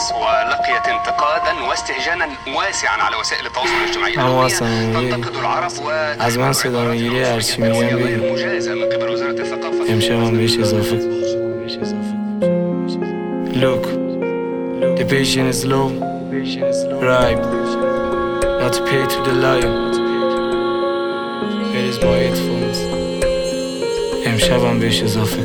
ولقيت انتقادا واستهجانا واسعا على وسائل التواصل الاجتماعي. تنتقد العرب از من صدا میگیری هرچی میگم بگو. مجازة من قبل وزارة الثقافة. امشبم بهش اضافه. Look, the patient is low. Right, not to pay to the lion. It is my headphones. امشبم بهش اضافه.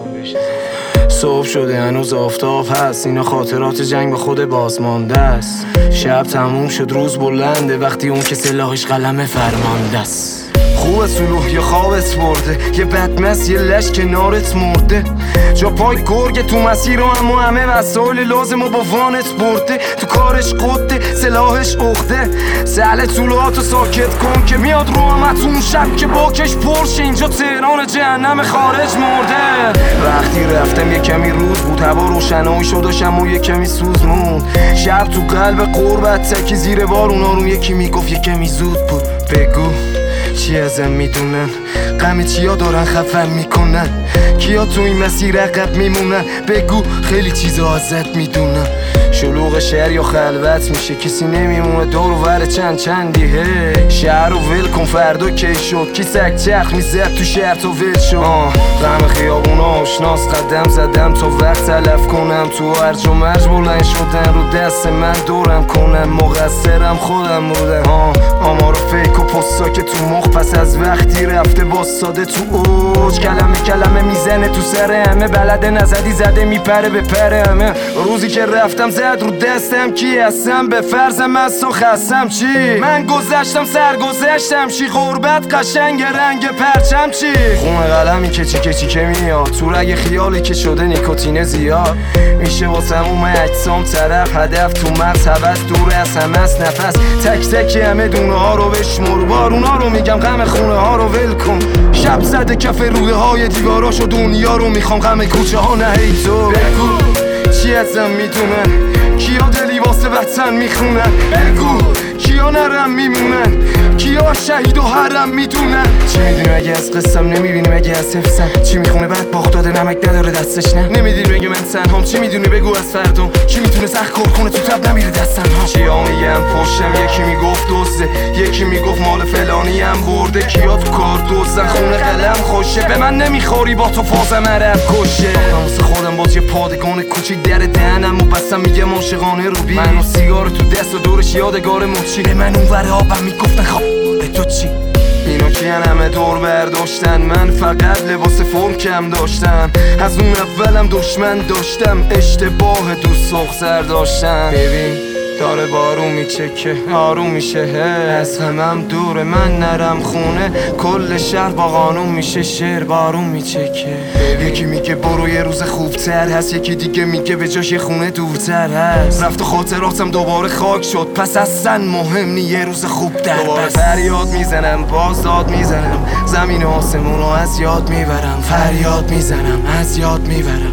صبح شده هنوز آفتاب هست، اینا خاطرات جنگ به خود بازمانده است. شب تموم شد روز بلنده، وقتی اون که سلاحش قلم فرمانده است. خوب سلوح یا خوابت برده، یه بدمست یه لش کنارت مرده، جا پای گرگ تو مسیر رو اما همه وسایل لازم و با وانت برده. تو کارش قده سلاحش اخده، سهل طولاتو ساکت کن که میاد رو همتون شب که باکش پرش. اینجا تهران جهنم خارج مرده. وقتی رفتم یه کمی روز بود، هوا روشنایی شد و شمع یه کمی سوز موند. شب تو قلب قربت تکی زیر بارون آروم یکی میگفت یه کمی زود بود. بگو چی ازم میدونن، غم چیا دارن خفم میکنن، کیا تو این مسیر عقب میمونن. بگو خیلی چیزا ازت میدونن. شلوغ شهر یا خلوت میشه، کسی نمیمونه دور و ور چندی. شهر رو ول کن فردا کی شد، کی سگ چرخ میزد تو شهر تا ول شد. غم خیابونا آشناس قدم زدم تا وقت تلف کنم، تو هرج و مرج بلند شدن رو دست من دورم کنم. مقصرم خودم بودم. آمار فیک و پستا که تو مخ پس از وقتی رفته باستاده تو اوج. کلمه میزنه تو سر همه، بلده نزدی زده میپره به پر همه. روزی که رفتم زد رو دستم کی هستم، به فرضم از و خستم چی. من گذشتم سرگذشتم چی، غربت قشنگ رنگ پرچم چی. خون قلمی کچی که میاد تو رگ خیالی که شده نیکوتین زیاد. میشه واسم اومه اجسام طرف هدف تو مغز هوس دور از همه از نفس. تک همه دونه ها رو بشمر، بارونا رو میگم غم خونه ها رو ول کن. شب زده کف روده های دیواراشو دنیا رو میخوام، غم کوچه ها نه ای تو. بگو چی ازم میدونن، کیا دلی واسه وطن میخونن. بگو کیا نرم میمونن، کیا شهید و حرم میدونن. چی میدونی اگه از قصم، نمیبینی اگه از حفظم. چی میخونه بعد باخت داده نمک نداره دستش نه. نمیدونی اگه من تنهام، چی میدونی بگو از فردام. چی میتونه سخت کار کنه تو تب نمیره دستم ها. چیا میگم پشتم، یکی میگفت دوسته، یکی میگفت مال فلانی هم برده. کیا تو کار دوستن خونه قلم خوشه، به من نمیخوری با تو فازم عرب کشه. واسه خودم باز یه پادگان کوچیک در دهنم و بسم میگم عاشقانه رو بی. من و سیگار تو دست و دورش یادگار مچی. به من اون ور آبم میگفتن خواب به تو چی. اینا کیان همه دور برداشتن، من فقط لباس فرم کم داشتم. از اون اولم دشمن داشتم، اشتباه دوست سر داشتم. ببین داره بارون میچکه آروم میشه، از همم دوره من نرم خونه. کل شهر با قانون میشه شعر بارون میچکه. یکی میگه برو یه روز خوبتر هست، یکی دیگه میگه به جاش یه خونه دورتر هست. رفت و خاطراتم دوباره خاک شد، پس اصلا مهم نی یه روز خوب در دوباره فریاد میزنم باز داد میزنم، زمین و آسمونو از یاد میبرم. فریاد میزنم از یاد میبرم،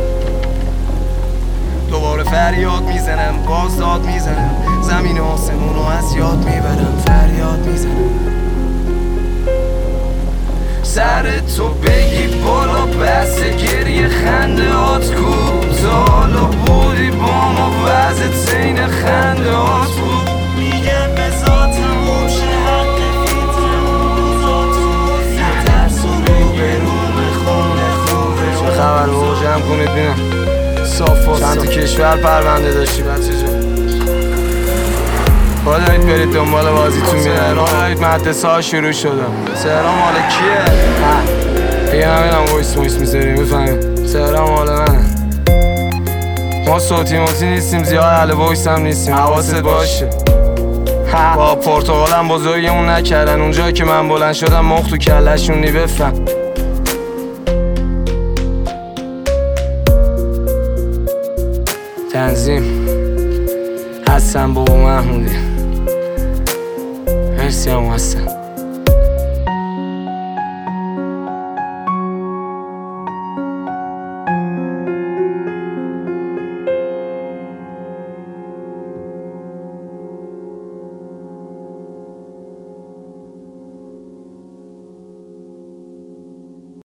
دوباره فریاد میزنم باز داد میزنم، زمین و آسمونو از یاد میبرم. فریاد میزنم سر تو بگی بالا، بس گریه خنده هات کوتالا بودی با ما، وضعت زین خنده هات بود. میگم به ذاتم باشه حق فیترم ذاتم، ترس و رو به رو خونه خوبه. چه خبر بابا جمع کنید بینم صاف چند تا کشور پرونده داشتی بچه جان. با دارید برید دنبال بازیتون میرن، با دارید مدرسه ها شروع شدن. تهران مال کیه؟ دیگه نمیدونم ویس میذاریم بفهمیم تهران مال منه. ما صوتی نیستیم زیاد، اهل ویس هم نیستیم، حواست باشه. با پرتغالم بزرگمون نکردن، اونجایی که من بلند شدم مخ تو کلشون نی. بفهم تنظیم حسن بابا محمودی. مرسی هم حسن.